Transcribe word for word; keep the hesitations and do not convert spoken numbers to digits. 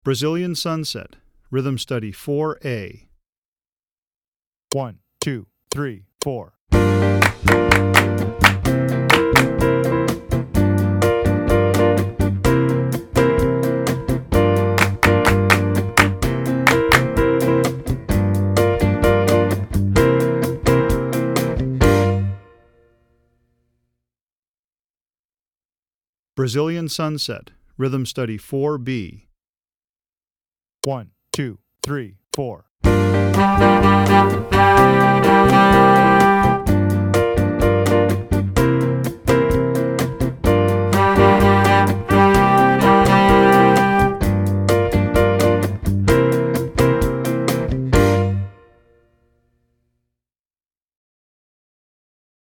Brazilian Sunset, Rhythm Study four A. One, two, three, four. Brazilian Sunset, Rhythm Study four B. One, two, three, four.